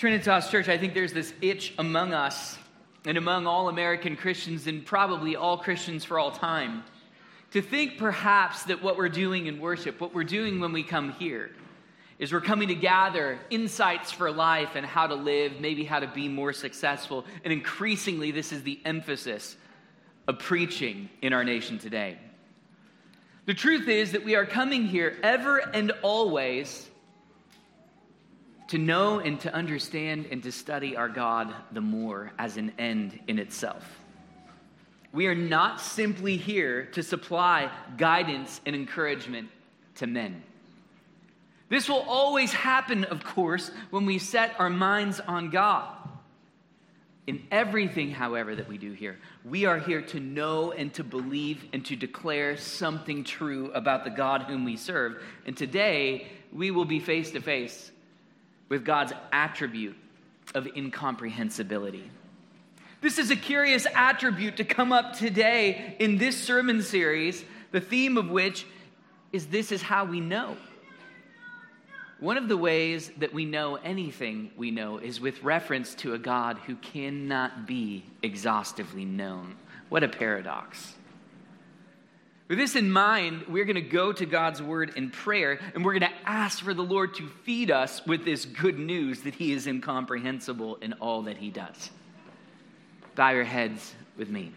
Trinitas Church, I think there's this itch among us and among all American Christians and probably all Christians for all time to think perhaps that what we're doing in worship, what we're doing when we come here, is we're coming to gather insights for life and how to live, maybe how to be more successful. And increasingly, this is the emphasis of preaching in our nation today. The truth is that we are coming here ever and always to know and to understand and to study our God the more as an end in itself. We are not simply here to supply guidance and encouragement to men. This will always happen, of course, when we set our minds on God. In everything, however, that we do here, we are here to know and to believe and to declare something true about the God whom we serve. And today, we will be face to face with God's attribute of incomprehensibility. This is a curious attribute to come up today in this sermon series, the theme of which is this is how we know. One of the ways that we know anything we know is with reference to a God who cannot be exhaustively known. What a paradox. With this in mind, we're going to go to God's word in prayer, and we're going to ask for the Lord to feed us with this good news that he is incomprehensible in all that he does. Bow your heads with me.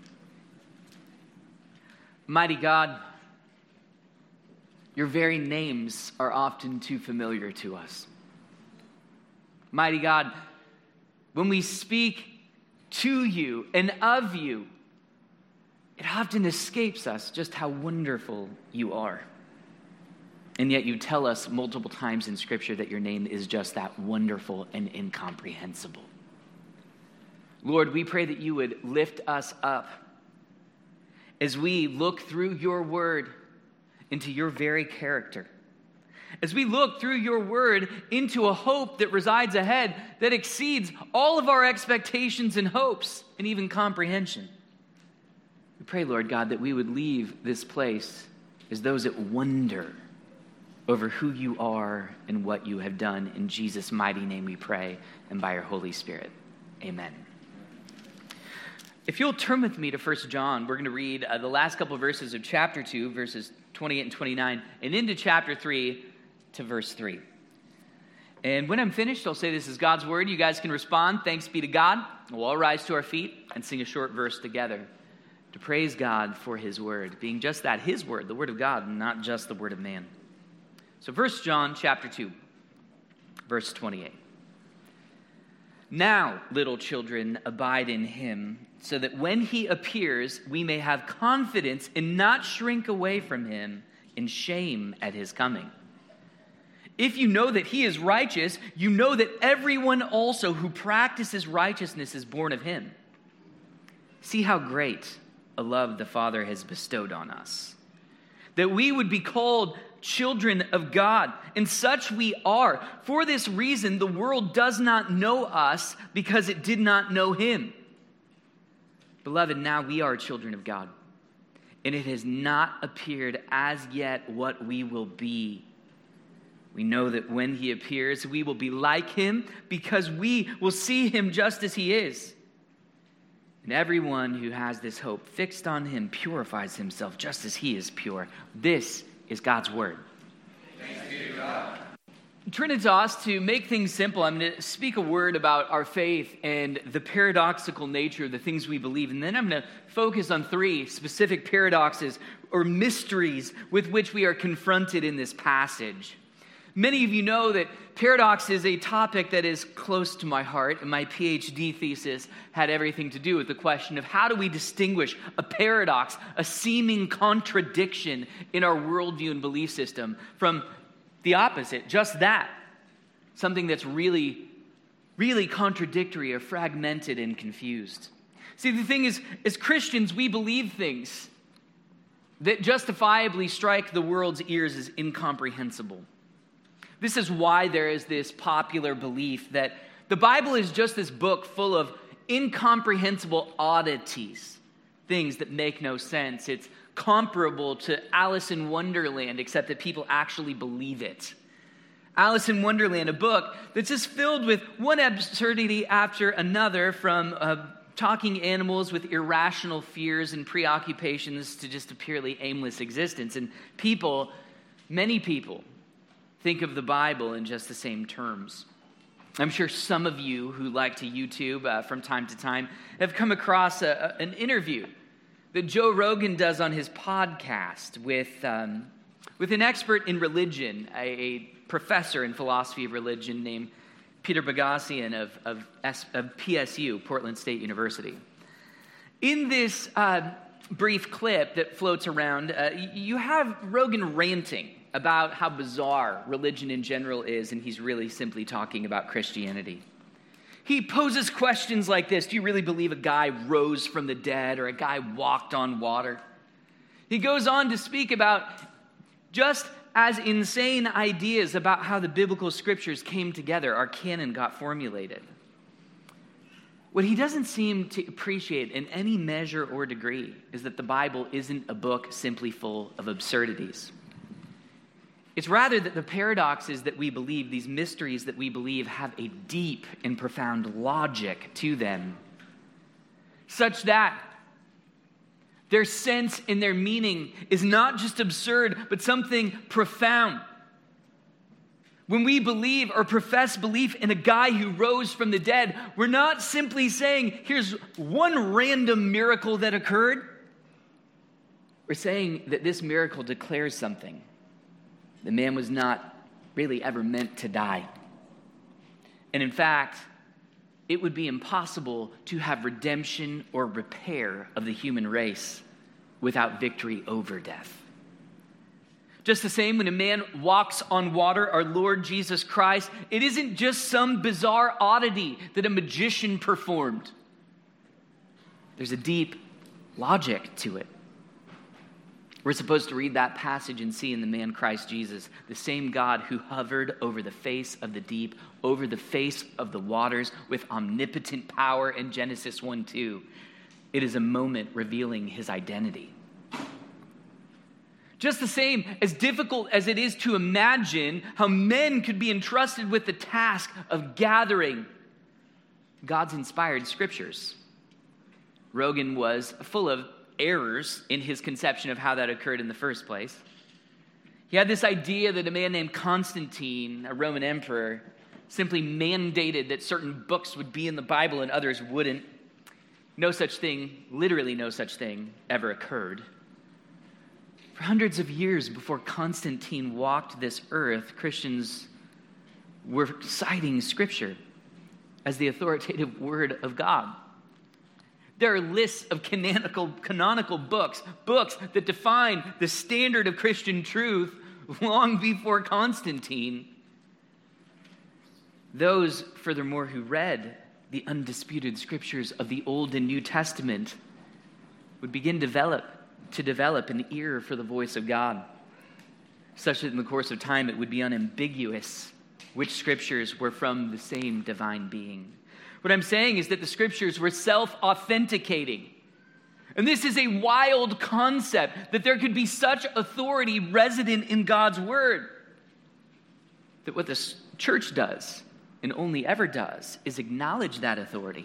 Mighty God, your very names are often too familiar to us. Mighty God, when we speak to you and of you, it often escapes us just how wonderful you are. And yet you tell us multiple times in Scripture that your name is just that, wonderful and incomprehensible. Lord, we pray that you would lift us up as we look through your word into your very character. As we look through your word into a hope that resides ahead that exceeds all of our expectations and hopes and even comprehension. We pray, Lord God, that we would leave this place as those that wonder over who you are and what you have done. In Jesus' mighty name we pray, and by your Holy Spirit. Amen. If you'll turn with me to 1 John, we're going to read the last couple of verses of chapter 2, verses 28 and 29, and into chapter 3 to verse 3. And when I'm finished, I'll say this is God's word. You guys can respond. Thanks be to God. We'll all rise to our feet and sing a short verse together to praise God for his word, being just that, his word, the word of God, and not just the word of man. So 1 John chapter 2, verse 28. Now, little children, abide in him, so that when he appears, we may have confidence and not shrink away from him in shame at his coming. If you know that he is righteous, you know that everyone also who practices righteousness is born of him. See how great a love the Father has bestowed on us, that we would be called children of God, and such we are. For this reason, the world does not know us because it did not know him. Beloved, now we are children of God, and it has not appeared as yet what we will be. We know that when he appears, we will be like him because we will see him just as he is. And everyone who has this hope fixed on him purifies himself just as he is pure. This is God's word. Thanks be to God. Trinitas, to make things simple, I'm going to speak a word about our faith and the paradoxical nature of the things we believe. And then I'm going to focus on 3 specific paradoxes or mysteries with which we are confronted in this passage. Many of you know that paradox is a topic that is close to my heart, and my PhD thesis had everything to do with the question of how do we distinguish a paradox, a seeming contradiction in our worldview and belief system, from the opposite, just that, something that's really, really contradictory or fragmented and confused. See, the thing is, as Christians, we believe things that justifiably strike the world's ears as incomprehensible. This is why there is this popular belief that the Bible is just this book full of incomprehensible oddities, things that make no sense. It's comparable to Alice in Wonderland, except that people actually believe it. Alice in Wonderland, a book that's just filled with one absurdity after another, from talking animals with irrational fears and preoccupations to just a purely aimless existence. And many people, think of the Bible in just the same terms. I'm sure some of you who like to YouTube from time to time have come across an interview that Joe Rogan does on his podcast with an expert in religion, a professor in philosophy of religion named Peter Boghossian of PSU, Portland State University. In this brief clip that floats around, you have Rogan ranting about how bizarre religion in general is, and he's really simply talking about Christianity. He poses questions like this: do you really believe a guy rose from the dead or a guy walked on water? He goes on to speak about just as insane ideas about how the biblical scriptures came together, our canon got formulated. What he doesn't seem to appreciate in any measure or degree is that the Bible isn't a book simply full of absurdities. It's rather that the paradoxes that we believe, these mysteries that we believe, have a deep and profound logic to them, such that their sense and their meaning is not just absurd, but something profound. When we believe or profess belief in a guy who rose from the dead, we're not simply saying, here's one random miracle that occurred. We're saying that this miracle declares something. The man was not really ever meant to die. And in fact, it would be impossible to have redemption or repair of the human race without victory over death. Just the same, when a man walks on water, our Lord Jesus Christ, it isn't just some bizarre oddity that a magician performed. There's a deep logic to it. We're supposed to read that passage and see in the man Christ Jesus the same God who hovered over the face of the deep, over the face of the waters with omnipotent power in Genesis 1:2. It is a moment revealing his identity. Just the same, as difficult as it is to imagine how men could be entrusted with the task of gathering God's inspired scriptures, Rogan was full of errors in his conception of how that occurred in the first place. He had this idea that a man named Constantine, a Roman emperor, simply mandated that certain books would be in the Bible and others wouldn't. No such thing, literally no such thing, ever occurred. For hundreds of years before Constantine walked this earth, Christians were citing Scripture as the authoritative word of God. There are lists of canonical books that define the standard of Christian truth long before Constantine. Those, furthermore, who read the undisputed scriptures of the Old and New Testament would begin to develop an ear for the voice of God, such that in the course of time it would be unambiguous which scriptures were from the same divine being. What I'm saying is that the scriptures were self-authenticating. And this is a wild concept, that there could be such authority resident in God's word, that what the church does, and only ever does, is acknowledge that authority.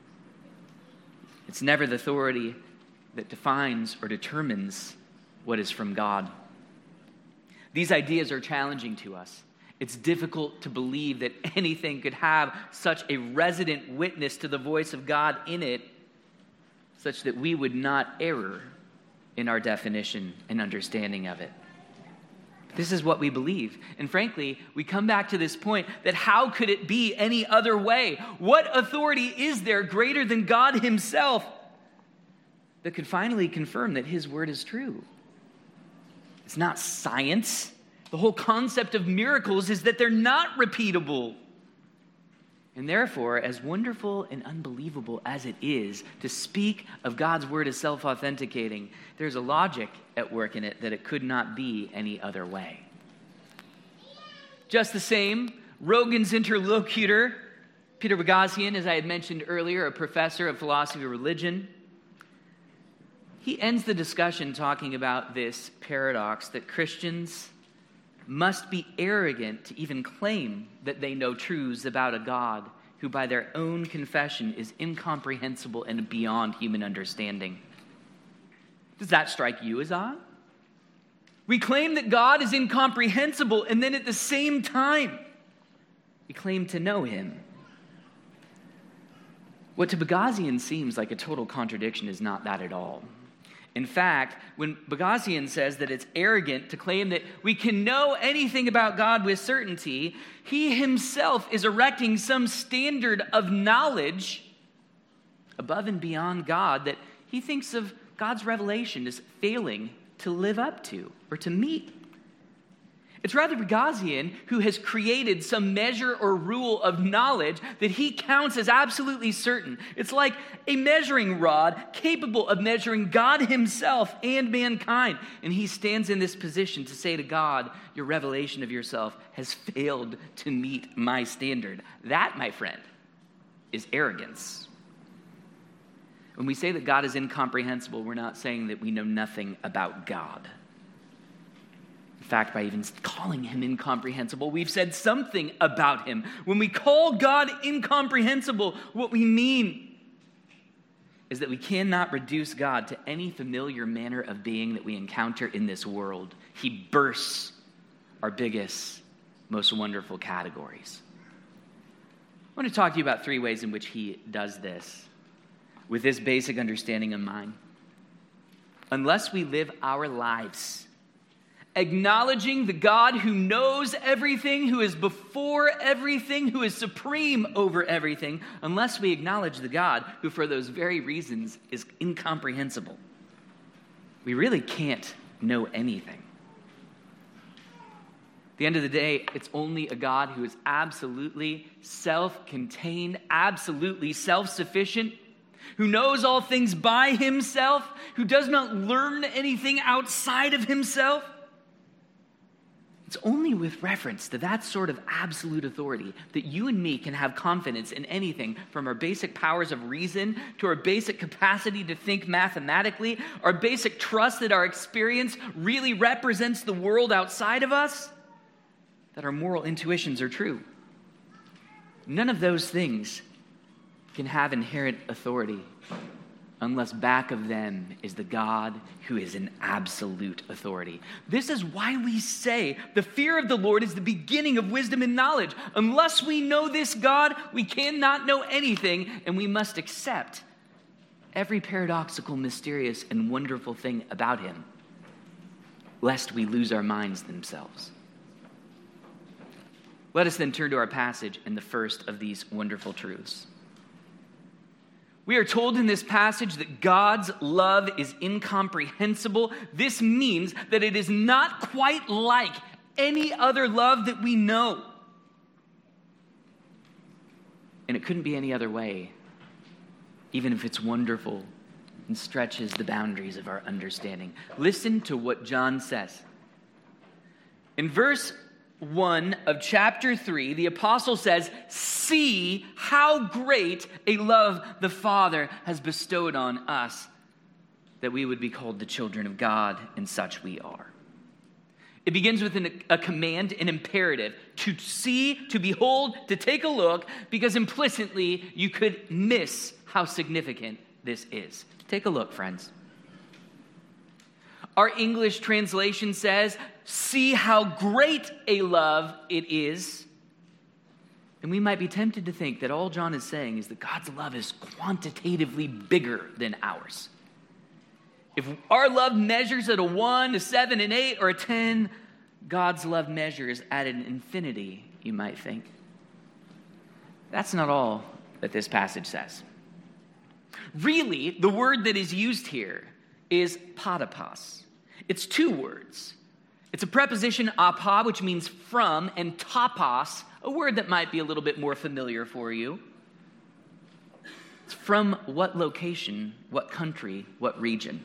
It's never the authority that defines or determines what is from God. These ideas are challenging to us. It's difficult to believe that anything could have such a resident witness to the voice of God in it, such that we would not err in our definition and understanding of it. This is what we believe. And frankly, we come back to this point that how could it be any other way? What authority is there greater than God himself that could finally confirm that his word is true? It's not science. The whole concept of miracles is that they're not repeatable. And therefore, as wonderful and unbelievable as it is to speak of God's word as self-authenticating, there's a logic at work in it that it could not be any other way. Just the same, Rogan's interlocutor, Peter Boghossian, as I had mentioned earlier, a professor of philosophy of religion, he ends the discussion talking about this paradox that Christians must be arrogant to even claim that they know truths about a God who by their own confession is incomprehensible and beyond human understanding. Does that strike you as odd? We claim that God is incomprehensible, and then at the same time, we claim to know him. What to Boghossian seems like a total contradiction is not that at all. In fact, when Boghossian says that it's arrogant to claim that we can know anything about God with certainty, he himself is erecting some standard of knowledge above and beyond God that he thinks of God's revelation as failing to live up to or to meet. It's rather Boghossian who has created some measure or rule of knowledge that he counts as absolutely certain. It's like a measuring rod capable of measuring God himself and mankind. And he stands in this position to say to God, your revelation of yourself has failed to meet my standard. That, my friend, is arrogance. When we say that God is incomprehensible, we're not saying that we know nothing about God. In fact, by even calling him incomprehensible, we've said something about him. When we call God incomprehensible, what we mean is that we cannot reduce God to any familiar manner of being that we encounter in this world. He bursts our biggest, most wonderful categories. I want to talk to you about 3 ways in which he does this with this basic understanding in mind. Unless we live our lives acknowledging the God who knows everything, who is before everything, who is supreme over everything, unless we acknowledge the God who for those very reasons is incomprehensible, we really can't know anything. At the end of the day, it's only a God who is absolutely self-contained, absolutely self-sufficient, who knows all things by himself, who does not learn anything outside of himself. It's only with reference to that sort of absolute authority that you and me can have confidence in anything from our basic powers of reason to our basic capacity to think mathematically, our basic trust that our experience really represents the world outside of us, that our moral intuitions are true. None of those things can have inherent authority unless back of them is the God who is an absolute authority. This is why we say the fear of the Lord is the beginning of wisdom and knowledge. Unless we know this God, we cannot know anything, and we must accept every paradoxical, mysterious, and wonderful thing about him, lest we lose our minds themselves. Let us then turn to our passage and the first of these wonderful truths. We are told in this passage that God's love is incomprehensible. This means that it is not quite like any other love that we know. And it couldn't be any other way, even if it's wonderful and stretches the boundaries of our understanding. Listen to what John says. In verse 1 of chapter 3, the apostle says, "See how great a love the Father has bestowed on us, that we would be called the children of God, and such we are." It begins with a command, an imperative, to see, to behold, to take a look, because implicitly you could miss how significant this is. Take a look, friends. Our English translation says, "See how great a love it is." And we might be tempted to think that all John is saying is that God's love is quantitatively bigger than ours. If our love measures at a 1, a 7, an 8, or a 10, God's love measures at an infinity, you might think. That's not all that this passage says. Really, the word that is used here is patapos. It's 2 words. It's a preposition apa, which means from, and topos, a word that might be a little bit more familiar for you. It's from what location, what country, what region.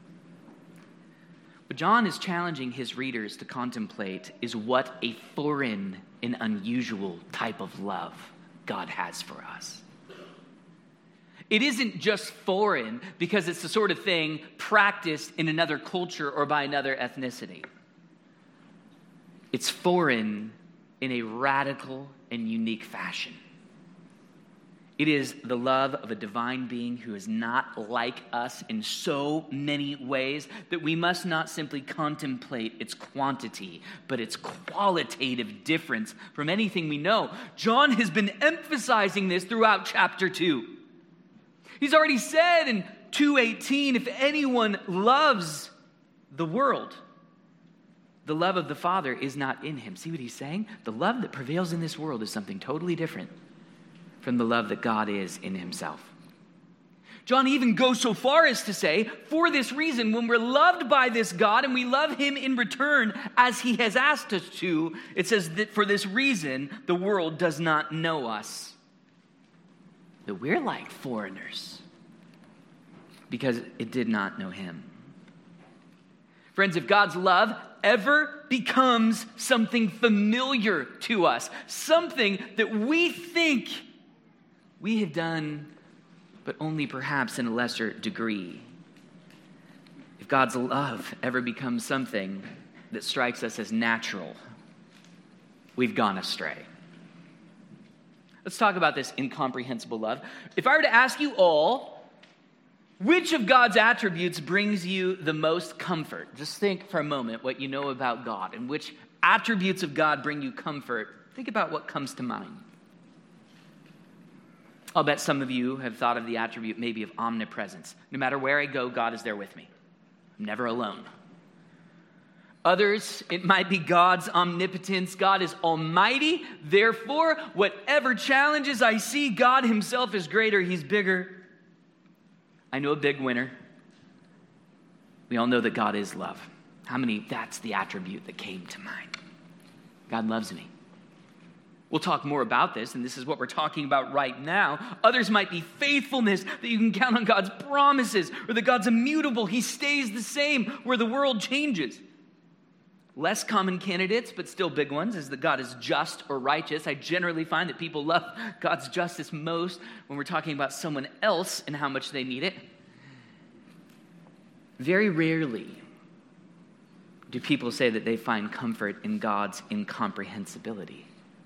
What John is challenging his readers to contemplate is what a foreign and unusual type of love God has for us. It isn't just foreign because it's the sort of thing practiced in another culture or by another ethnicity. It's foreign in a radical and unique fashion. It is the love of a divine being who is not like us in so many ways that we must not simply contemplate its quantity, but its qualitative difference from anything we know. John has been emphasizing this throughout chapter 2. He's already said in 2:18, if anyone loves the world, the love of the Father is not in him. See what he's saying? The love that prevails in this world is something totally different from the love that God is in himself. John even goes so far as to say, for this reason, when we're loved by this God and we love him in return as he has asked us to, it says that for this reason, the world does not know us. That we're like foreigners because it did not know him. Friends, if God's love ever becomes something familiar to us, something that we think we have done, but only perhaps in a lesser degree. If God's love ever becomes something that strikes us as natural, we've gone astray. Let's talk about this incomprehensible love. If I were to ask you all, which of God's attributes brings you the most comfort? Just think for a moment what you know about God and which attributes of God bring you comfort. Think about what comes to mind. I'll bet some of you have thought of the attribute maybe of omnipresence. No matter where I go, God is there with me. I'm never alone. Others, it might be God's omnipotence. God is almighty. Therefore, whatever challenges I see, God himself is greater. He's bigger. I know a big winner. We all know that God is love. How many, that's the attribute that came to mind. God loves me. We'll talk more about this, and this is what we're talking about right now. Others might be faithfulness, that you can count on God's promises, or that God's immutable. He stays the same where the world changes. Less common candidates, but still big ones, is that God is just or righteous. I generally find that people love God's justice most when we're talking about someone else and how much they need it. Very rarely do people say that they find comfort in God's incomprehensibility.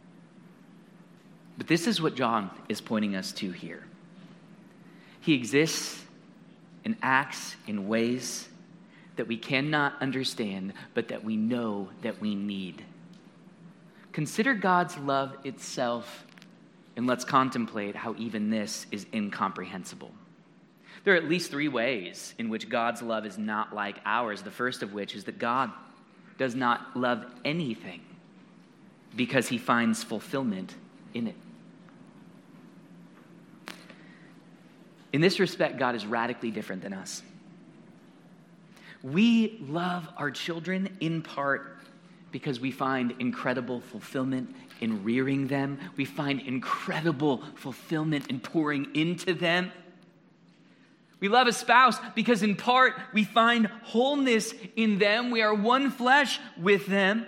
But this is what John is pointing us to here. He exists and acts in ways that we cannot understand, but that we know that we need. Consider God's love itself, and let's contemplate how even this is incomprehensible. There are at least 3 ways in which God's love is not like ours. The first of which is that God does not love anything because he finds fulfillment in it. In this respect, God is radically different than us. We love our children in part because we find incredible fulfillment in rearing them. We find incredible fulfillment in pouring into them. We love a spouse because in part we find wholeness in them. We are one flesh with them.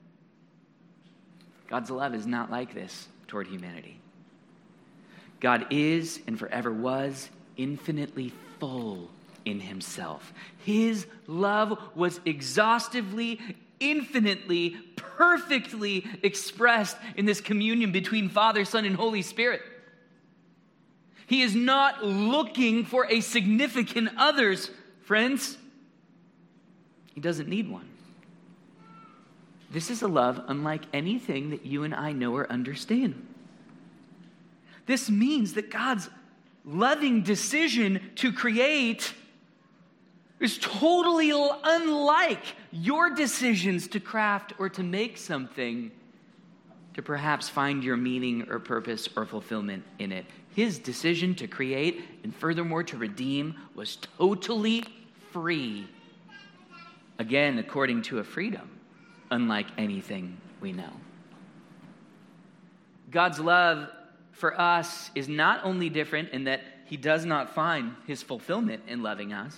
God's love is not like this toward humanity. God is and forever was infinitely full in himself. His love was exhaustively, infinitely, perfectly expressed in this communion between Father, Son, and Holy Spirit. He is not looking for a significant others, friends. He doesn't need one. This is a love unlike anything that you and I know or understand. This means that God's loving decision to create is totally unlike your decisions to craft or to make something to perhaps find your meaning or purpose or fulfillment in it. His decision to create and furthermore to redeem was totally free. Again, according to a freedom unlike anything we know. God's love for us is not only different in that he does not find his fulfillment in loving us.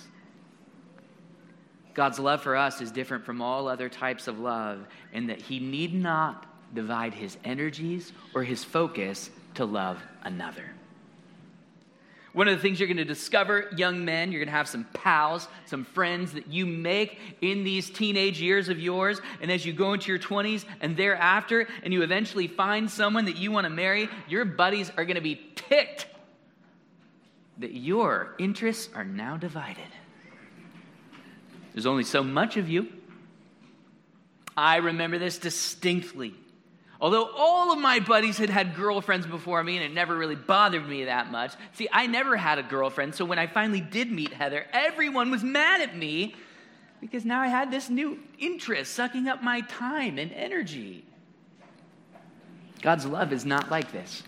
God's love for us is different from all other types of love in that he need not divide his energies or his focus to love another. One of the things you're going to discover, young men, you're going to have some pals, some friends that you make in these teenage years of yours. And as you go into your 20s and thereafter, and you eventually find someone that you want to marry, your buddies are going to be ticked that your interests are now divided. There's only so much of you. I remember this distinctly. Although all of my buddies had had girlfriends before me and it never really bothered me that much. See, I never had a girlfriend, so when I finally did meet Heather, everyone was mad at me because now I had this new interest sucking up my time and energy. God's love is not like this.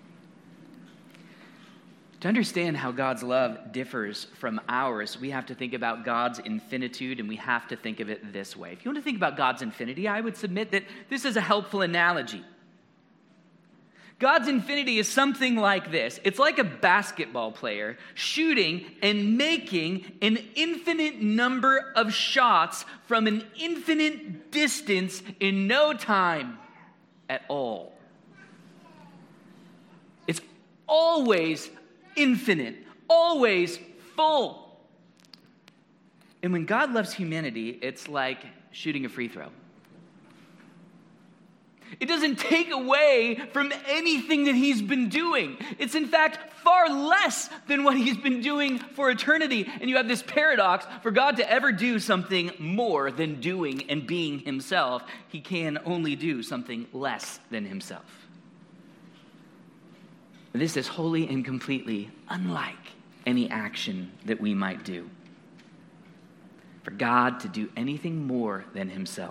To understand how God's love differs from ours, we have to think about God's infinitude, and we have to think of it this way. If you want to think about God's infinity, I would submit that this is a helpful analogy. God's infinity is something like this. It's like a basketball player shooting and making an infinite number of shots from an infinite distance in no time at all. It's always infinite, always full. And when God loves humanity, it's like shooting a free throw. It doesn't take away from anything that he's been doing. It's in fact far less than what he's been doing for eternity. And you have this paradox: for God to ever do something more than doing and being himself, he can only do something less than himself. This is wholly and completely unlike any action that we might do. For God to do anything more than himself,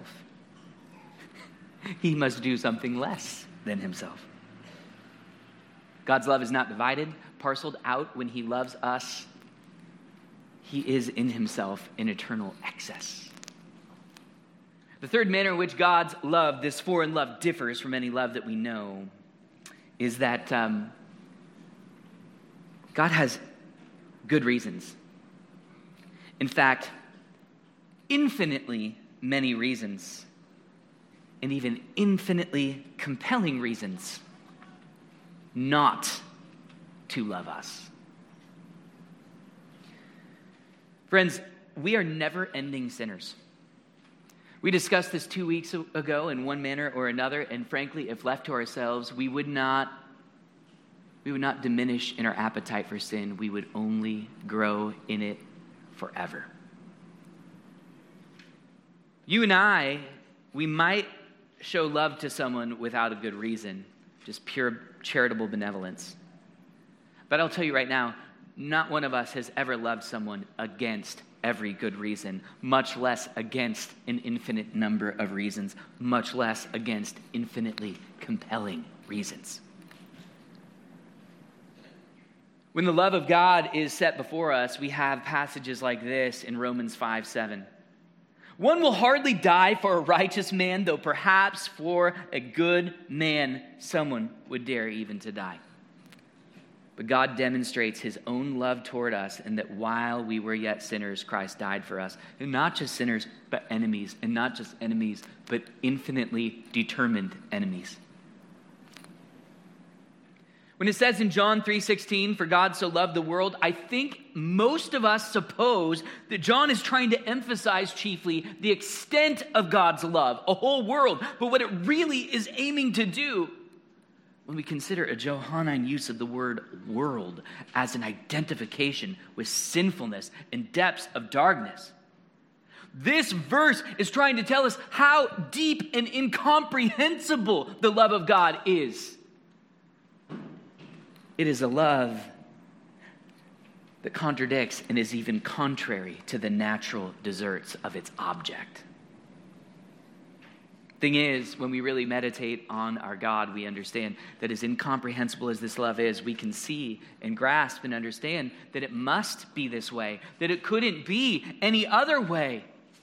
he must do something less than himself. God's love is not divided, parceled out when he loves us. He is in himself in eternal excess. The third manner in which God's love, this foreign love, differs from any love that we know is that God has good reasons. In fact, infinitely many reasons, and even infinitely compelling reasons not to love us. Friends, we are never-ending sinners. We discussed this 2 weeks ago in one manner or another, and frankly, if left to ourselves, we would not diminish in our appetite for sin. We would only grow in it forever. You and I, we might show love to someone without a good reason, just pure charitable benevolence. But I'll tell you right now, not one of us has ever loved someone against every good reason, much less against an infinite number of reasons, much less against infinitely compelling reasons. When the love of God is set before us, we have passages like this in Romans 5:7. One will hardly die for a righteous man, though perhaps for a good man someone would dare even to die. But God demonstrates his own love toward us, and that while we were yet sinners, Christ died for us. And not just sinners, but enemies. And not just enemies, but infinitely determined enemies. When it says in John 3:16, for God so loved the world, I think most of us suppose that John is trying to emphasize chiefly the extent of God's love, a whole world. But what it really is aiming to do, when we consider a Johannine use of the word world as an identification with sinfulness and depths of darkness, this verse is trying to tell us how deep and incomprehensible the love of God is. It is a love that contradicts and is even contrary to the natural deserts of its object. Thing is, when we really meditate on our God, we understand that as incomprehensible as this love is, we can see and grasp and understand that it must be this way, that it couldn't be any other way.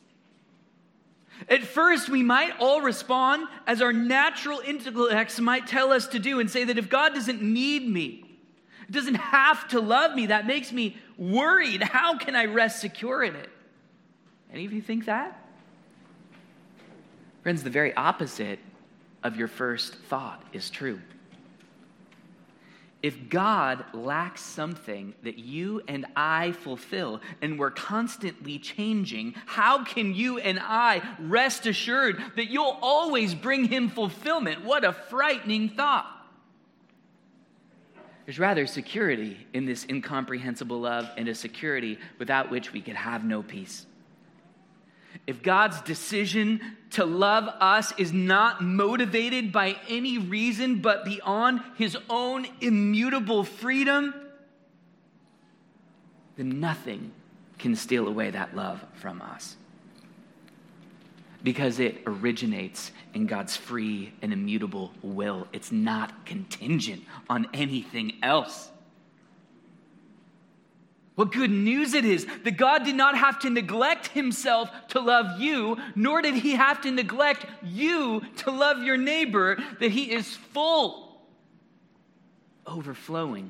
At first, we might all respond as our natural intellects might tell us to do and say that if God doesn't need me, doesn't have to love me, that makes me worried. How can I rest secure in it? Any of you think that? Friends, the very opposite of your first thought is true. If God lacks something that you and I fulfill, and we're constantly changing, how can you and I rest assured that you'll always bring him fulfillment? What a frightening thought. There's rather security in this incomprehensible love, and a security without which we could have no peace. If God's decision to love us is not motivated by any reason but beyond his own immutable freedom, then nothing can steal away that love from us. Because it originates in God's free and immutable will. It's not contingent on anything else. What good news it is that God did not have to neglect himself to love you, nor did he have to neglect you to love your neighbor, that he is full, overflowing.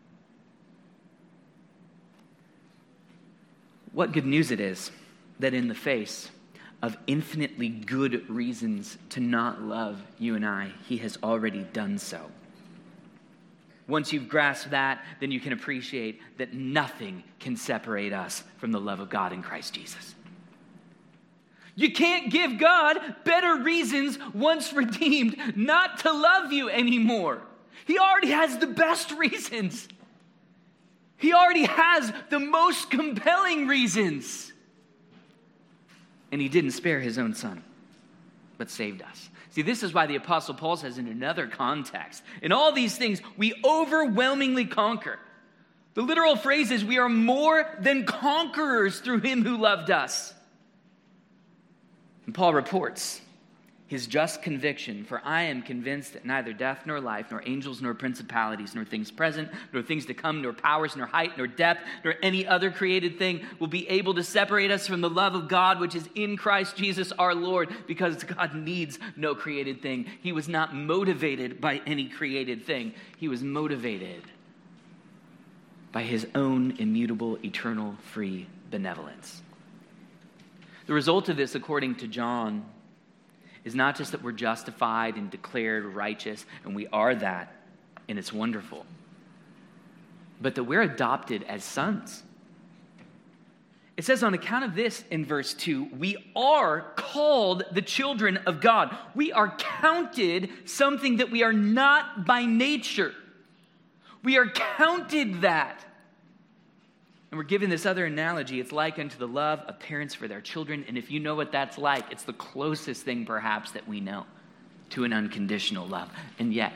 What good news it is that in the face of infinitely good reasons to not love you and I, he has already done so. Once you've grasped that, then you can appreciate that nothing can separate us from the love of God in Christ Jesus. You can't give God better reasons once redeemed not to love you anymore. He already has the best reasons. He already has the most compelling reasons. And he didn't spare his own son, but saved us. See, this is why the Apostle Paul says in another context, in all these things, we overwhelmingly conquer. The literal phrase is, we are more than conquerors through him who loved us. And Paul reports his just conviction, for I am convinced that neither death nor life, nor angels nor principalities, nor things present, nor things to come, nor powers, nor height, nor depth, nor any other created thing will be able to separate us from the love of God which is in Christ Jesus our Lord, because God needs no created thing. He was not motivated by any created thing. He was motivated by his own immutable, eternal, free benevolence. The result of this, according to John, is not just that we're justified and declared righteous, and we are that, and it's wonderful, but that we're adopted as sons. It says on account of this in verse 2, we are called the children of God. We are counted something that we are not by nature. We are counted that. And we're given this other analogy. It's like unto the love of parents for their children. And if you know what that's like, it's the closest thing perhaps that we know to an unconditional love. And yet,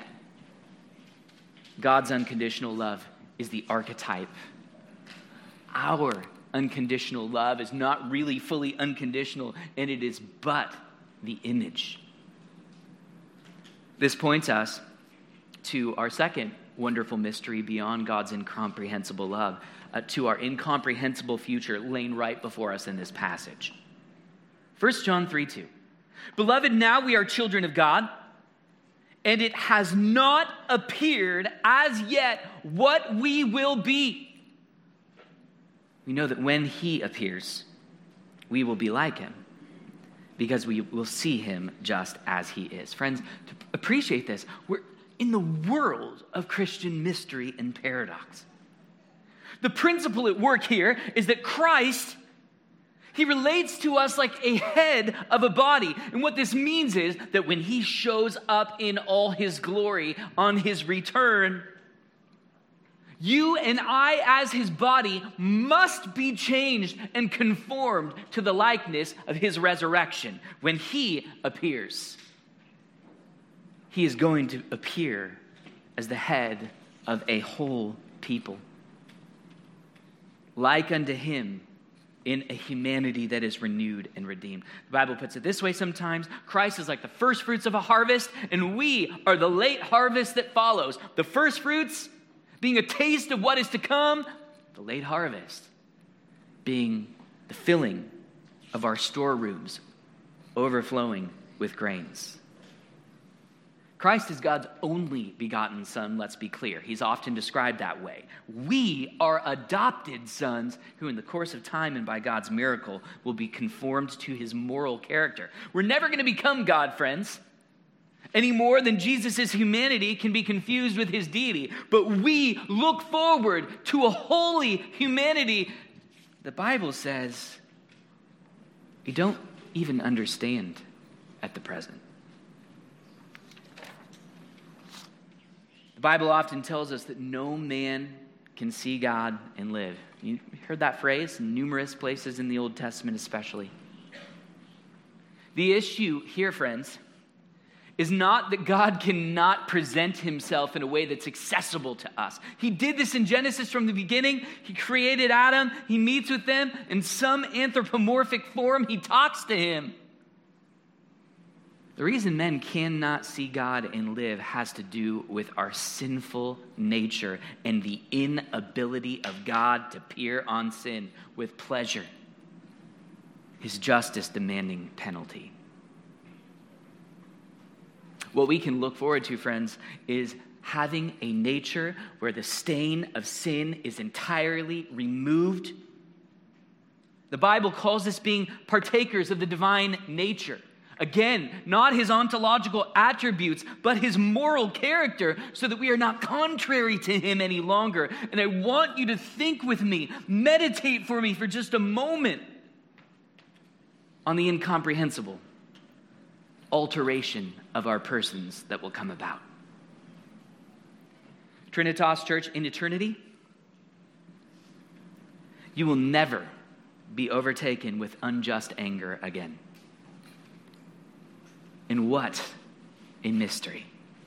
God's unconditional love is the archetype. Our unconditional love is not really fully unconditional, and it is but the image. This points us to our second wonderful mystery beyond God's incomprehensible love, to our incomprehensible future laying right before us in this passage. 1 John 3:2. Beloved, now we are children of God, and it has not appeared as yet what we will be. We know that when he appears, we will be like him, because we will see him just as he is. Friends, to appreciate this, we're in the world of Christian mystery and paradox. The principle at work here is that Christ, he relates to us like a head of a body. And what this means is that when he shows up in all his glory on his return, you and I as his body must be changed and conformed to the likeness of his resurrection. When he appears, he is going to appear as the head of a whole people, like unto him in a humanity that is renewed and redeemed. The Bible puts it this way sometimes: Christ is like the first fruits of a harvest, and we are the late harvest that follows. The first fruits being a taste of what is to come, the late harvest being the filling of our storerooms, overflowing with grains. Christ is God's only begotten Son, let's be clear. He's often described that way. We are adopted sons who in the course of time and by God's miracle will be conformed to his moral character. We're never going to become God, friends. any more than Jesus' humanity can be confused with his deity. But we look forward to a holy humanity. The Bible says we don't even understand at the present. The Bible often tells us that no man can see God and live. You heard that phrase in numerous places in the Old Testament especially. The issue here, friends, is not that God cannot present himself in a way that's accessible to us. He did this in Genesis from the beginning. He created Adam. He meets with them in some anthropomorphic form. He talks to him. The reason men cannot see God and live has to do with our sinful nature and the inability of God to peer on sin with pleasure, his justice demanding penalty. What we can look forward to, friends, is having a nature where the stain of sin is entirely removed. The Bible calls us being partakers of the divine nature. Again, not his ontological attributes, but his moral character, so that we are not contrary to him any longer. And I want you to think with me, meditate for me for just a moment on the incomprehensible alteration of our persons that will come about. Trinitas Church, in eternity, you will never be overtaken with unjust anger again. And what a mystery.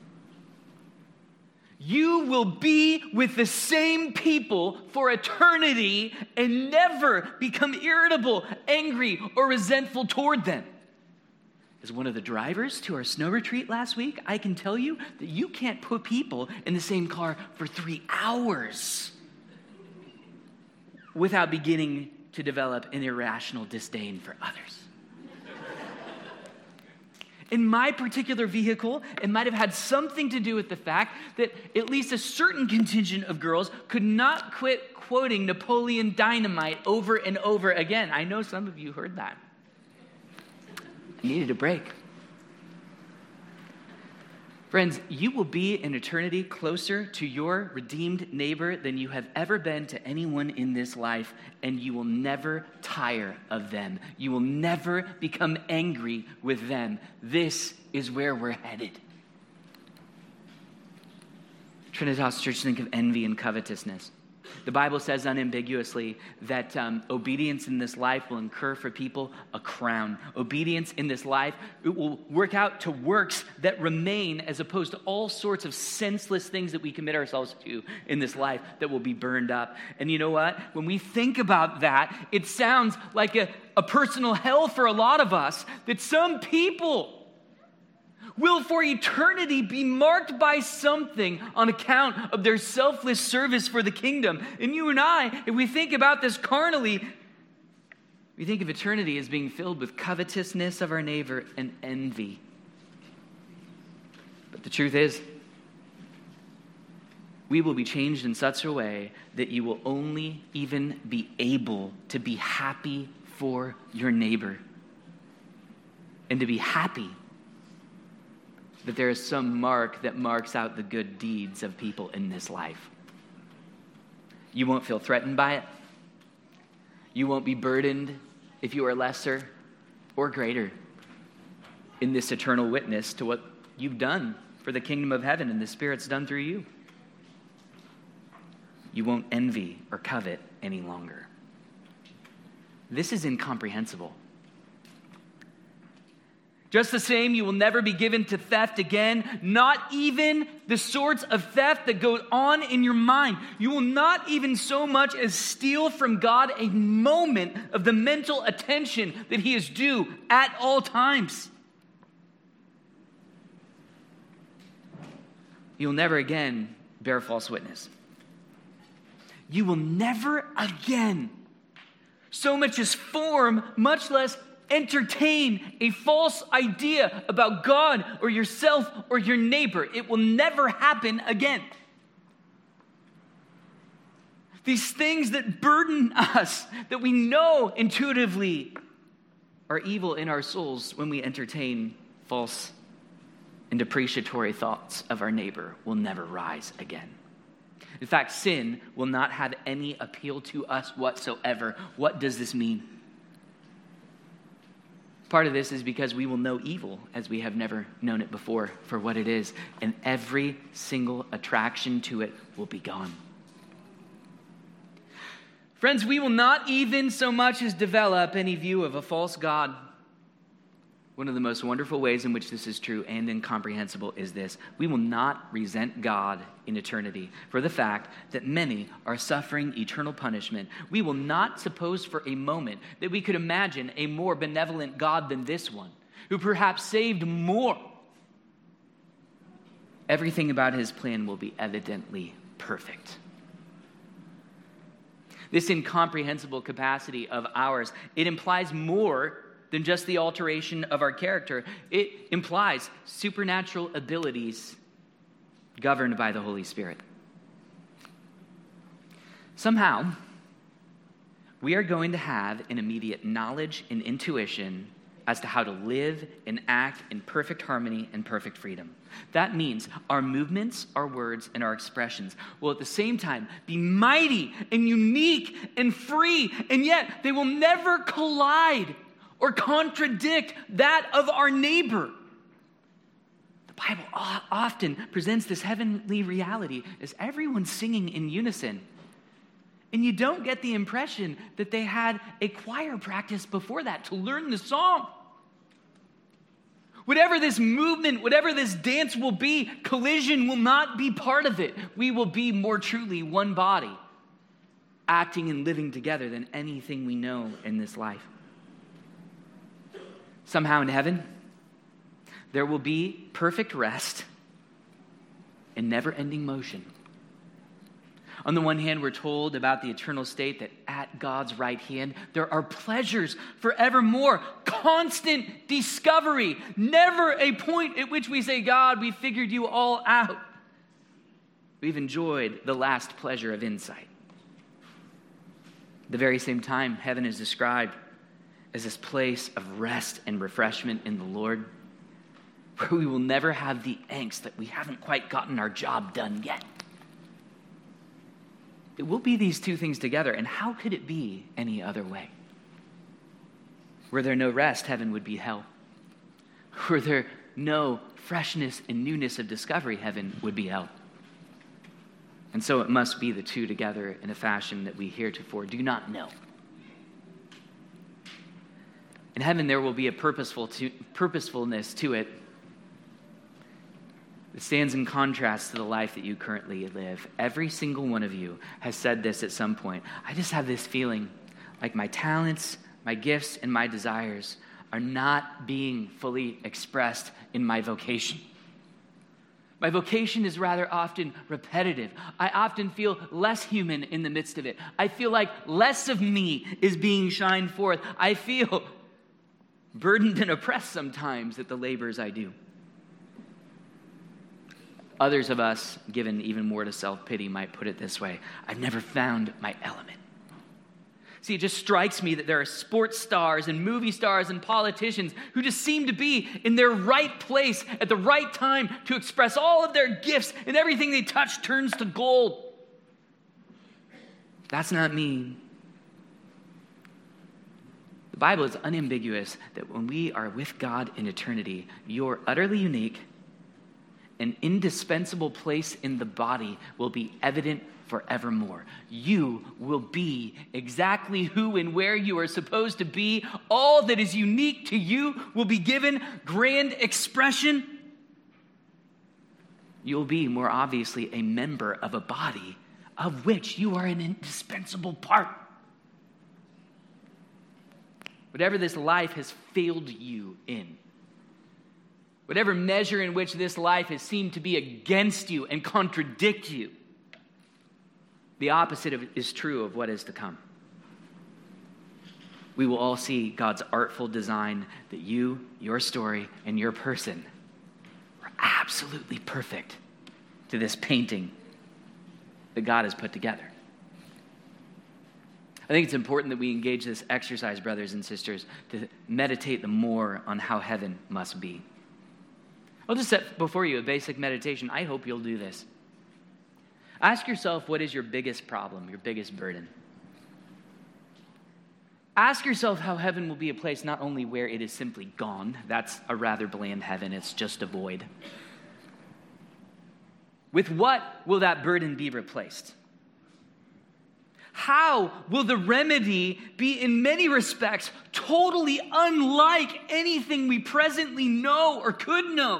You will be with the same people for eternity and never become irritable, angry, or resentful toward them. As one of the drivers to our snow retreat last week, I can tell you that you can't put people in the same car for 3 hours without beginning to develop an irrational disdain for others. In my particular vehicle, it might have had something to do with the fact that at least a certain contingent of girls could not quit quoting Napoleon Dynamite over and over again. I know some of you heard that. I needed a break. Friends, you will be in eternity closer to your redeemed neighbor than you have ever been to anyone in this life, and you will never tire of them. You will never become angry with them. This is where we're headed. Trinitas Church, think of envy and covetousness. The Bible says unambiguously that obedience in this life will incur for people a crown. Obedience in this life, it will work out to works that remain as opposed to all sorts of senseless things that we commit ourselves to in this life that will be burned up. And you know what? When we think about that, it sounds like a personal hell for a lot of us, that some people will for eternity be marked by something on account of their selfless service for the kingdom. And you and I, if we think about this carnally, we think of eternity as being filled with covetousness of our neighbor and envy. But the truth is, we will be changed in such a way that you will only even be able to be happy for your neighbor. And to be happy that there is some mark that marks out the good deeds of people in this life. You won't feel threatened by it. You won't be burdened if you are lesser or greater in this eternal witness to what you've done for the kingdom of heaven and the Spirit's done through you. You won't envy or covet any longer. This is incomprehensible. Just the same, you will never be given to theft again, not even the sorts of theft that go on in your mind. You will not even so much as steal from God a moment of the mental attention that he is due at all times. You will never again bear false witness. You will never again so much as form, much less entertain a false idea about God or yourself or your neighbor. It will never happen again. These things that burden us, that we know intuitively are evil in our souls when we entertain false and depreciatory thoughts of our neighbor will never rise again. In fact, sin will not have any appeal to us whatsoever. What does this mean? Part of this is because we will know evil as we have never known it before for what it is, and every single attraction to it will be gone. Friends, we will not even so much as develop any view of a false God. One of the most wonderful ways in which this is true and incomprehensible is this: we will not resent God in eternity for the fact that many are suffering eternal punishment. We will not suppose for a moment that we could imagine a more benevolent God than this one, who perhaps saved more. Everything about his plan will be evidently perfect. This incomprehensible capacity of ours, it implies more than just the alteration of our character. It implies supernatural abilities governed by the Holy Spirit. Somehow, we are going to have an immediate knowledge and intuition as to how to live and act in perfect harmony and perfect freedom. That means our movements, our words, and our expressions will at the same time be mighty and unique and free, and yet they will never collide or contradict that of our neighbor. The Bible often presents this heavenly reality as everyone singing in unison. And you don't get the impression that they had a choir practice before that to learn the song. Whatever this movement, whatever this dance will be, collision will not be part of it. We will be more truly one body, acting and living together than anything we know in this life. Somehow in heaven, there will be perfect rest and never-ending motion. On the one hand, we're told about the eternal state that at God's right hand, there are pleasures forevermore, constant discovery, never a point at which we say, God, we figured you all out. We've enjoyed the last pleasure of insight. At the very same time, heaven is described as this place of rest and refreshment in the Lord, where we will never have the angst that we haven't quite gotten our job done yet. It will be these two things together, and how could it be any other way? Were there no rest, heaven would be hell. Were there no freshness and newness of discovery, heaven would be hell. And so it must be the two together in a fashion that we heretofore do not know. In heaven, there will be a purposefulness to it that stands in contrast to the life that you currently live. Every single one of you has said this at some point. I just have this feeling like my talents, my gifts, and my desires are not being fully expressed in my vocation. My vocation is rather often repetitive. I often feel less human in the midst of it. I feel like less of me is being shined forth. I feel burdened and oppressed sometimes at the labors I do. Others of us, given even more to self-pity, might put it this way: I've never found my element. See, it just strikes me that there are sports stars and movie stars and politicians who just seem to be in their right place at the right time to express all of their gifts, and everything they touch turns to gold. That's not me. The Bible is unambiguous that when we are with God in eternity, your utterly unique and indispensable place in the body will be evident forevermore. You will be exactly who and where you are supposed to be. All that is unique to you will be given grand expression. You'll be, more obviously, a member of a body of which you are an indispensable part. Whatever this life has failed you in, whatever measure in which this life has seemed to be against you and contradict you, the opposite of it is true of what is to come. We will all see God's artful design that you, your story, and your person are absolutely perfect to this painting that God has put together. I think it's important that we engage this exercise, brothers and sisters, to meditate the more on how heaven must be. I'll just set before you a basic meditation. I hope you'll do this. Ask yourself, what is your biggest problem, your biggest burden? Ask yourself how heaven will be a place not only where it is simply gone. That's a rather bland heaven. It's just a void. With what will that burden be replaced? How will the remedy be, in many respects, totally unlike anything we presently know or could know?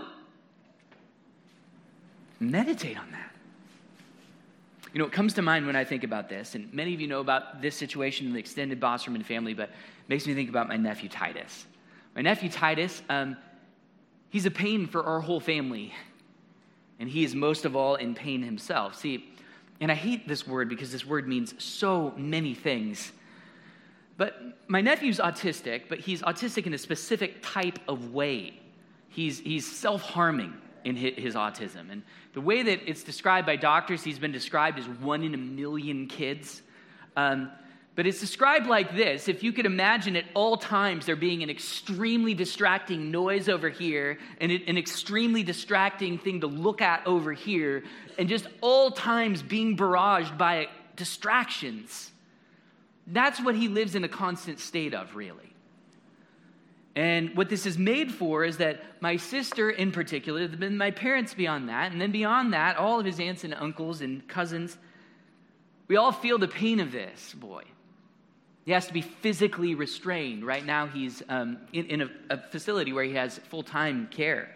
Meditate on that. You know, it comes to mind when I think about this, and many of you know about this situation in the extended Bosserman family, but it makes me think about my nephew Titus. My nephew Titus, he's a pain for our whole family, and he is most of all in pain himself. See, and I hate this word because this word means so many things. But my nephew's autistic, but he's autistic in a specific type of way. He's self-harming in his autism. And the way that it's described by doctors, he's been described as 1 in a million kids. But it's described like this. If you could imagine at all times there being an extremely distracting noise over here and an extremely distracting thing to look at over here, and just all times being barraged by distractions. That's what he lives in a constant state of, really. And what this is made for is that my sister in particular, then my parents beyond that, and then beyond that, all of his aunts and uncles and cousins, we all feel the pain of this boy. He has to be physically restrained. Right now he's in a facility where he has full-time care.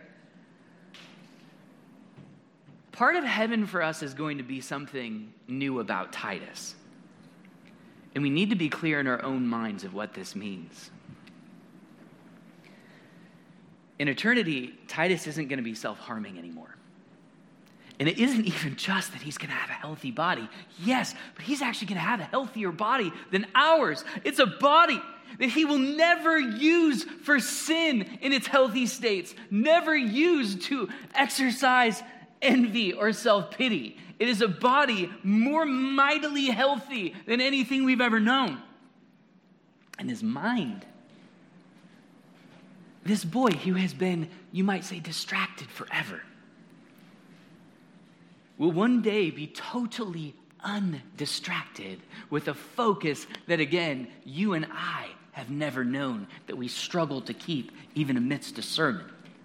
Part of heaven for us is going to be something new about Titus. And we need to be clear in our own minds of what this means. In eternity, Titus isn't going to be self-harming anymore. And it isn't even just that he's going to have a healthy body. Yes, but he's actually going to have a healthier body than ours. It's a body that he will never use for sin in its healthy states, never use to exercise envy or self-pity. It is a body more mightily healthy than anything we've ever known. And his mind, this boy who has been, you might say, distracted forever, will one day be totally undistracted with a focus that, again, you and I have never known, that we struggle to keep even amidst a sermon.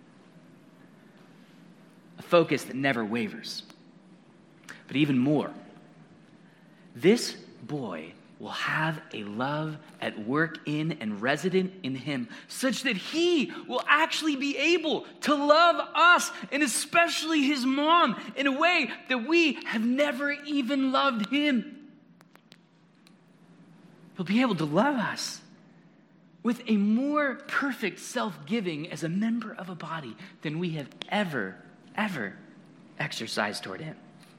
A focus that never wavers. But even more, this boy will have a love at work in and resident in him, such that he will actually be able to love us, and especially his mom, in a way that we have never even loved him. He'll be able to love us with a more perfect self-giving as a member of a body than we have ever exercised toward him.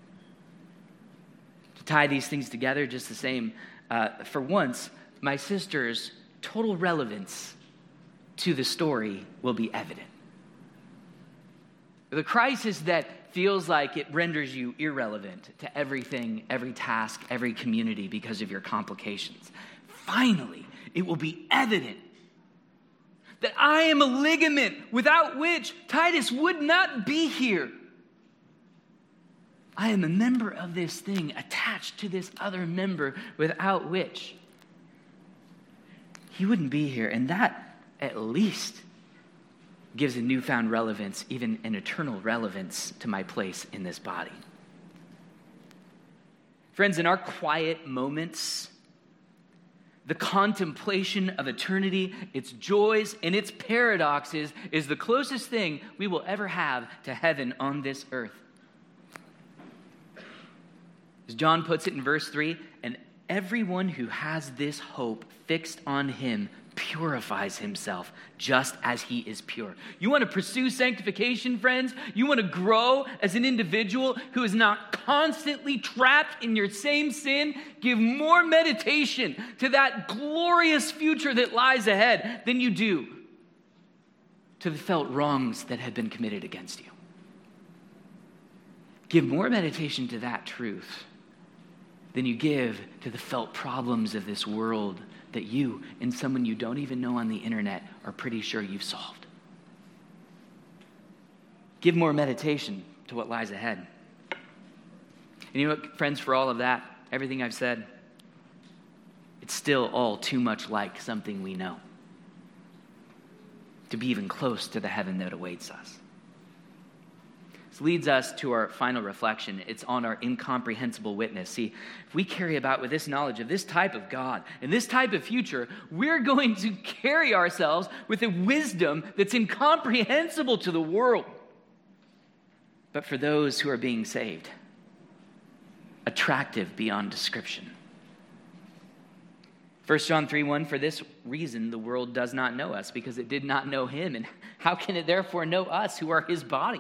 To tie these things together just the same, for once, my sister's total relevance to the story will be evident. The crisis that feels like it renders you irrelevant to everything, every task, every community because of your complications. Finally, it will be evident that I am a ligament without which Titus would not be here. I am a member of this thing attached to this other member without which he wouldn't be here. And that at least gives a newfound relevance, even an eternal relevance, to my place in this body. Friends, in our quiet moments, the contemplation of eternity, its joys and its paradoxes, is the closest thing we will ever have to heaven on this earth. As John puts it in verse 3, and everyone who has this hope fixed on him purifies himself just as he is pure. You want to pursue sanctification, friends? You want to grow as an individual who is not constantly trapped in your same sin? Give more meditation to that glorious future that lies ahead than you do to the felt wrongs that have been committed against you. Give more meditation to that truth than you give to the felt problems of this world that you and someone you don't even know on the internet are pretty sure you've solved. Give more meditation to what lies ahead. And you know what, friends, for all of that, everything I've said, it's still all too much like something we know to be even close to the heaven that awaits us. This leads us to our final reflection. It's on our incomprehensible witness. See, if we carry about with this knowledge of this type of God and this type of future, we're going to carry ourselves with a wisdom that's incomprehensible to the world. But for those who are being saved, attractive beyond description. 1 John 3:1, for this reason the world does not know us, because it did not know him. And how can it therefore know us, who are his body?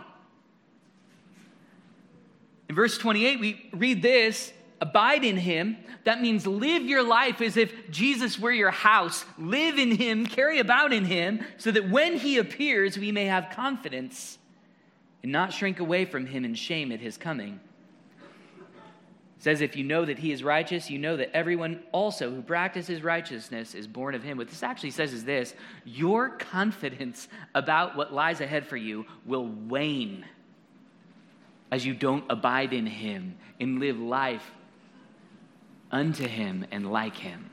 In verse 28, we read this, abide in him. That means live your life as if Jesus were your house. Live in him, carry about in him, so that when he appears, we may have confidence and not shrink away from him in shame at his coming. It says, if you know that he is righteous, you know that everyone also who practices righteousness is born of him. What this actually says is this: your confidence about what lies ahead for you will wane as you don't abide in him and live life unto him and like him.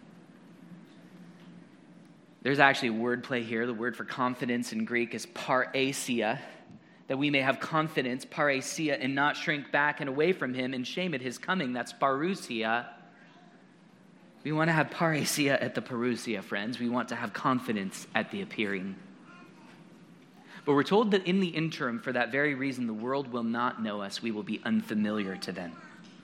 There's actually a word play here. The word for confidence in Greek is parasia, that we may have confidence, parasia, and not shrink back and away from him in shame at his coming. That's parousia. We want to have parasia at the parousia, friends. We want to have confidence at the appearing. But we're told that in the interim, for that very reason, the world will not know us. We will be unfamiliar to them.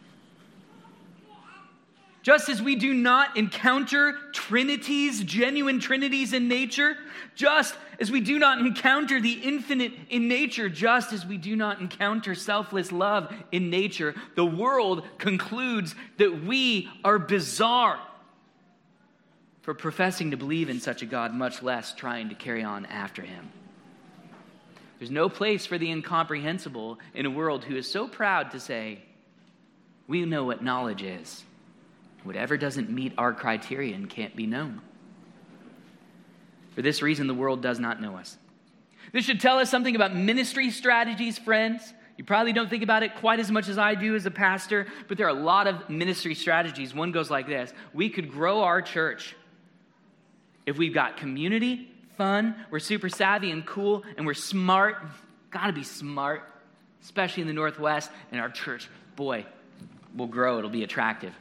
Just as we do not encounter trinities, genuine trinities in nature, just as we do not encounter the infinite in nature, just as we do not encounter selfless love in nature, the world concludes that we are bizarre for professing to believe in such a God, much less trying to carry on after him. There's no place for the incomprehensible in a world who is so proud to say, we know what knowledge is. Whatever doesn't meet our criterion can't be known. For this reason, the world does not know us. This should tell us something about ministry strategies, friends. You probably don't think about it quite as much as I do as a pastor, but there are a lot of ministry strategies. One goes like this: we could grow our church if we've got community, fun, we're super savvy and cool, and we're smart. Gotta be smart, especially in the Northwest, and our church, boy, will grow. It'll be attractive.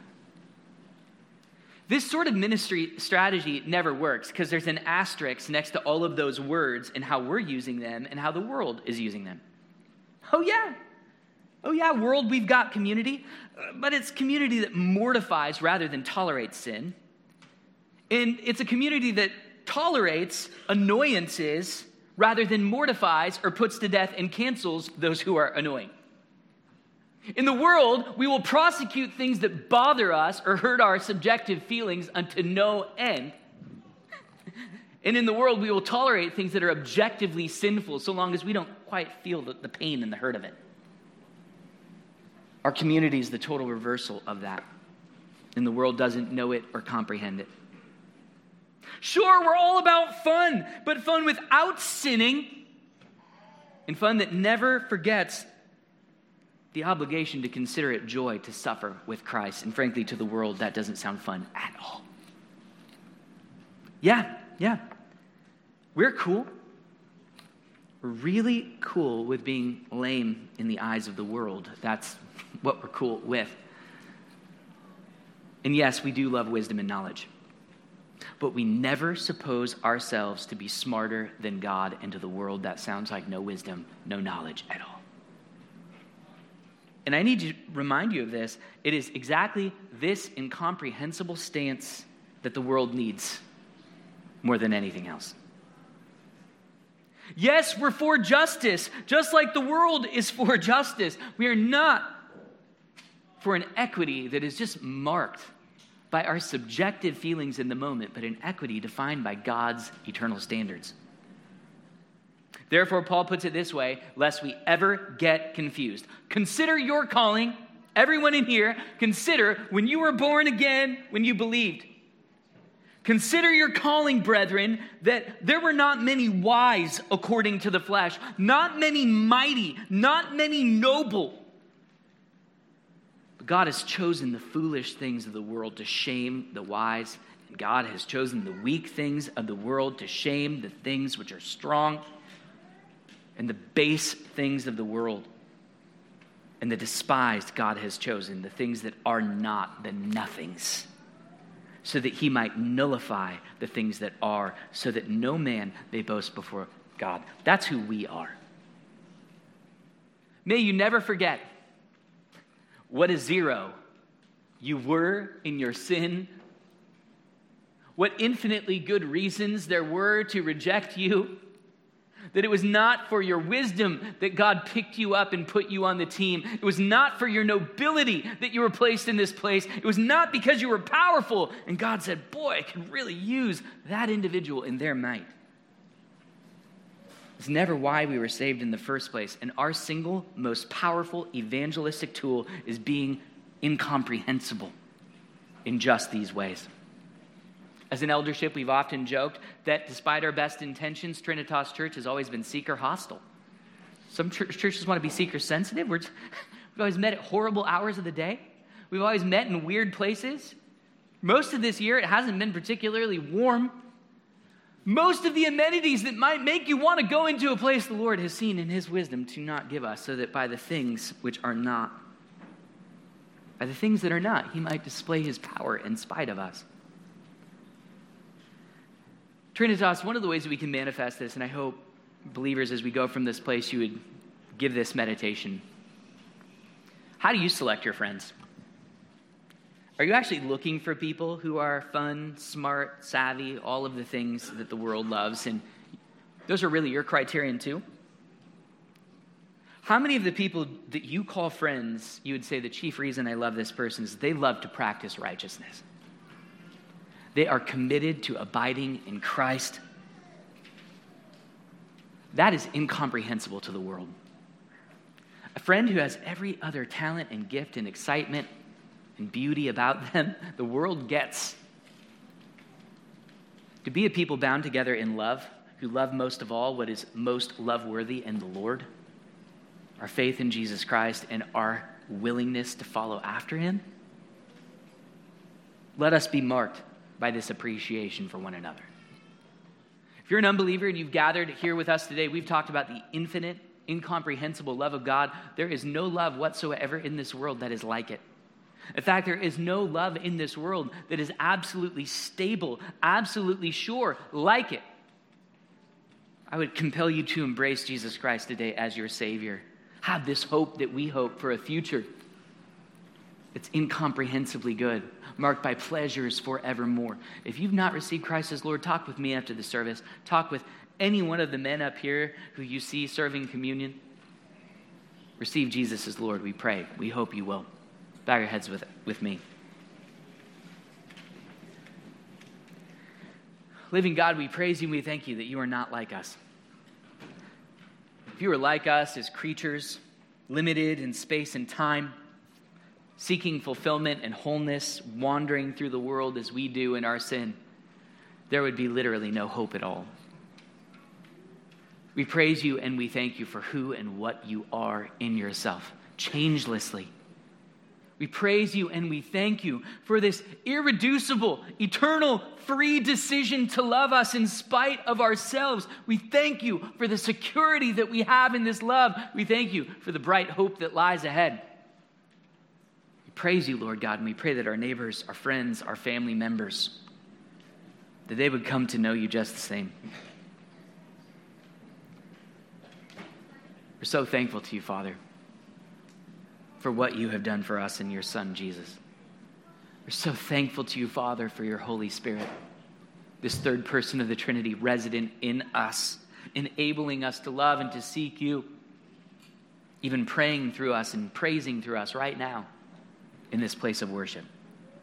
This sort of ministry strategy never works because there's an asterisk next to all of those words and how we're using them and how the world is using them. Oh yeah, world, we've got community, but it's community that mortifies rather than tolerates sin. And it's a community that tolerates annoyances rather than mortifies or puts to death and cancels those who are annoying. In the world, we will prosecute things that bother us or hurt our subjective feelings unto no end. And in the world, we will tolerate things that are objectively sinful so long as we don't quite feel the pain and the hurt of it. Our community is the total reversal of that. And the world doesn't know it or comprehend it. Sure, we're all about fun, but fun without sinning and fun that never forgets the obligation to consider it joy to suffer with Christ. And frankly, to the world, that doesn't sound fun at all. Yeah. We're cool. We're really cool with being lame in the eyes of the world. That's what we're cool with. And yes, we do love wisdom and knowledge. But we never suppose ourselves to be smarter than God, and to the world, that sounds like no wisdom, no knowledge at all. And I need to remind you of this. It is exactly this incomprehensible stance that the world needs more than anything else. Yes, we're for justice, just like the world is for justice. We are not for an equity that is just marked by our subjective feelings in the moment, but an equity defined by God's eternal standards. Therefore, Paul puts it this way, lest we ever get confused. Consider your calling. Everyone in here, consider when you were born again, when you believed. Consider your calling, brethren, that there were not many wise according to the flesh, not many mighty, not many noble. But God has chosen the foolish things of the world to shame the wise, and God has chosen the weak things of the world to shame the things which are strong, and the base things of the world. And the despised God has chosen, the things that are not, the nothings, so that he might nullify the things that are, so that no man may boast before God. That's who we are. May you never forget what a zero you were in your sin, what infinitely good reasons there were to reject you, that it was not for your wisdom that God picked you up and put you on the team. It was not for your nobility that you were placed in this place. It was not because you were powerful. And God said, boy, I can really use that individual in their might. It's never why we were saved in the first place. And our single most powerful evangelistic tool is being incomprehensible in just these ways. As an eldership, we've often joked that despite our best intentions, Trinitas Church has always been seeker hostile. Some churches want to be seeker sensitive. We've always met at horrible hours of the day. We've always met in weird places. Most of this year, it hasn't been particularly warm. Most of the amenities that might make you want to go into a place the Lord has seen in his wisdom to not give us, so that by the things which are not, by the things that are not, he might display his power in spite of us. Trinitas, one of the ways that we can manifest this, and I hope believers as we go from this place, you would give this meditation. How do you select your friends? Are you actually looking for people who are fun, smart, savvy, all of the things that the world loves? And those are really your criterion too? How many of the people that you call friends, you would say the chief reason I love this person is they love to practice righteousness? They are committed to abiding in Christ. That is incomprehensible to the world. A friend who has every other talent and gift and excitement and beauty about them, the world gets. To be a people bound together in love, who love most of all what is most love-worthy in the Lord, our faith in Jesus Christ and our willingness to follow after him. Let us be marked by this appreciation for one another. If you're an unbeliever and you've gathered here with us today, we've talked about the infinite, incomprehensible love of God. There is no love whatsoever in this world that is like it. In fact, there is no love in this world that is absolutely stable, absolutely sure like it. I would compel you to embrace Jesus Christ today as your Savior. Have this hope that we hope for a future. It's incomprehensibly good, marked by pleasures forevermore. If you've not received Christ as Lord, talk with me after the service. Talk with any one of the men up here who you see serving communion. Receive Jesus as Lord, we pray. We hope you will. Bow your heads with me. Living God, we praise you and we thank you that you are not like us. If you were like us as creatures, limited in space and time, seeking fulfillment and wholeness, wandering through the world as we do in our sin, there would be literally no hope at all. We praise you and we thank you for who and what you are in yourself, changelessly. We praise you and we thank you for this irreducible, eternal, free decision to love us in spite of ourselves. We thank you for the security that we have in this love. We thank you for the bright hope that lies ahead. We praise you, Lord God, and we pray that our neighbors, our friends, our family members, that they would come to know you just the same. We're so thankful to you, Father, for what you have done for us in your Son, Jesus. We're so thankful to you, Father, for your Holy Spirit, this third person of the Trinity resident in us, enabling us to love and to seek you, even praying through us and praising through us right now in this place of worship.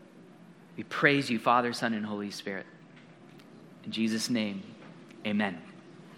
We praise you, Father, Son, and Holy Spirit. In Jesus' name, amen.